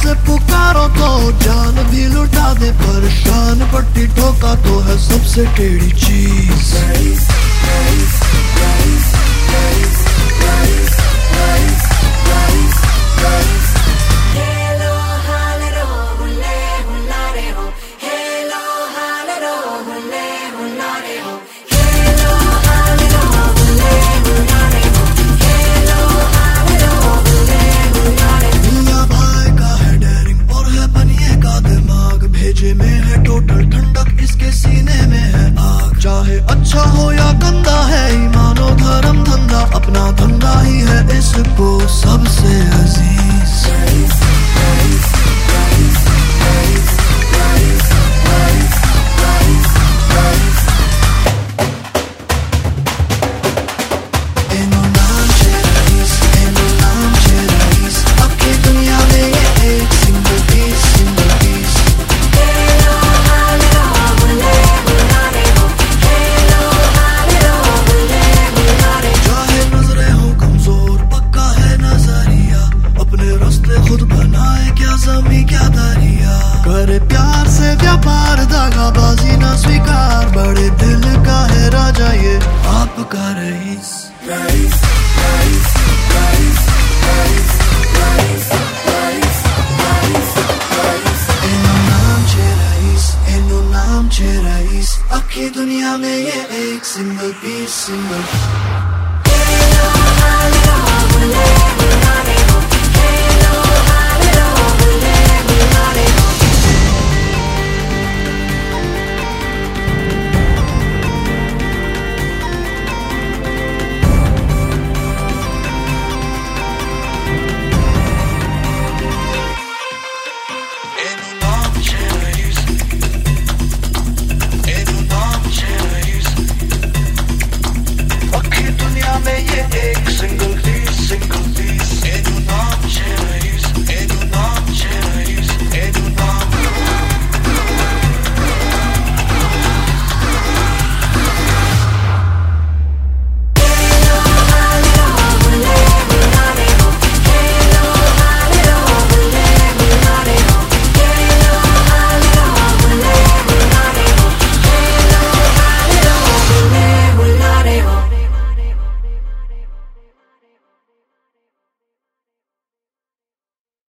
से पुकारो तो जान भी लुटा दे, परेशान पट्टी ठोका तो है सबसे टेढ़ी चीज। भेजे में है टोटल ठंडक, इसके सीने में है आग। चाहे अच्छा हो या गंदा है, ईमानो धर्म धंधा अपना धंधा ही है इसको सबसे अजीज। एनो नाम छे रईस, एनो नाम छे रईस, अबकी दुनिया में ये एक सिंगल पीस, सिंगल पीस। करे प्यार से व्यापार, दागाबाजी ना स्वीकार, बड़े दिल का है राजा ये आपका रईस। एनो नाम छे रईस, एनो नाम छे रईस, अबकी दुनिया में ये एक सिंगल पीस, सिंगल